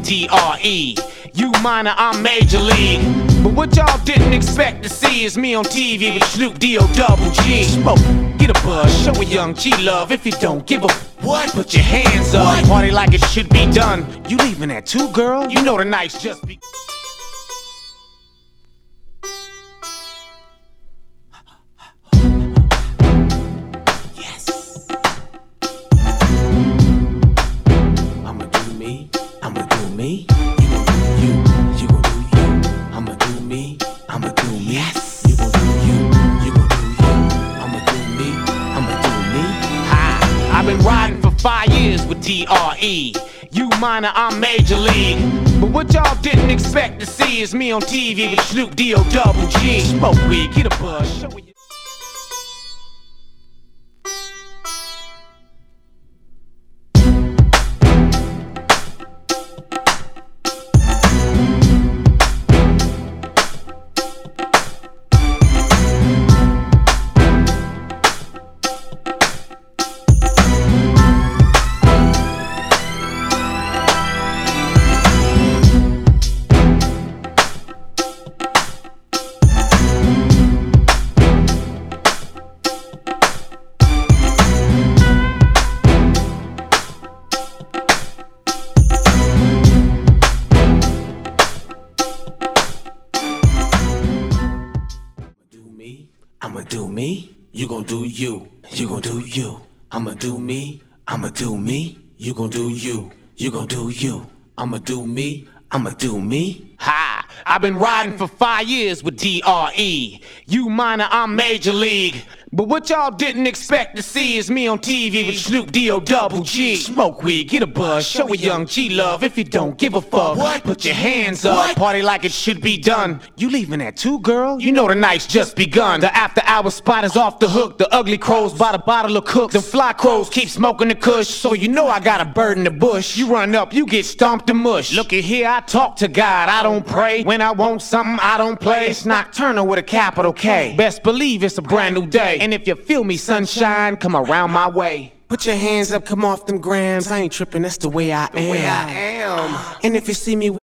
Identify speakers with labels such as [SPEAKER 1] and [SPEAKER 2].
[SPEAKER 1] DRE. You minor, I'm major league. But what y'all didn't expect to see is me on TV with Snoop D-O double G. Smoke, get a buzz, show a young G love. If you don't give a what, put your hands up. What? Party like it should be done. You leaving at 2, girl? You know the night's just be. Yes. I'ma do me. I'ma do me. You gon' do you. I'ma do me. I'ma do me. Yes. You gon' do you. You gon' do you. I'ma do me. I'ma do me. Ha! I've been riding for 5 years with DRE. You minor, I'm major league. But what y'all didn't expect to see is me on TV with Snoop D-O double G. Smoke weed, get a buzz, show you. I'ma do me, you gon' do you, you gon' do you. I'ma do me, I'ma do me, you gon' do you, you gon' do you. I'ma do me, I'ma do me. Ha! I've been riding for 5 years with DRE. You minor, I'm major league. But what y'all didn't expect to see is me on TV with Snoop D-O double G. Smoke weed, get a buzz, show a young G love. If you don't give a fuck, what? Put your hands up. What? Party like it should be done. You leaving at 2, girl? You know the night's just begun. The after hour spot is off the hook. The ugly crows by the bottle of cooks. Them fly crows keep smoking the kush. So you know I got a bird in the bush. You run up, you get stomped to mush. Looky here, I talk to God, I don't pray. When I want something, I don't play. It's nocturnal with a capital K. Best believe it's a brand new day. And if you feel me, sunshine, come around my way. Put your hands up, come off them grams. I ain't tripping, that's the way I am. And if you see me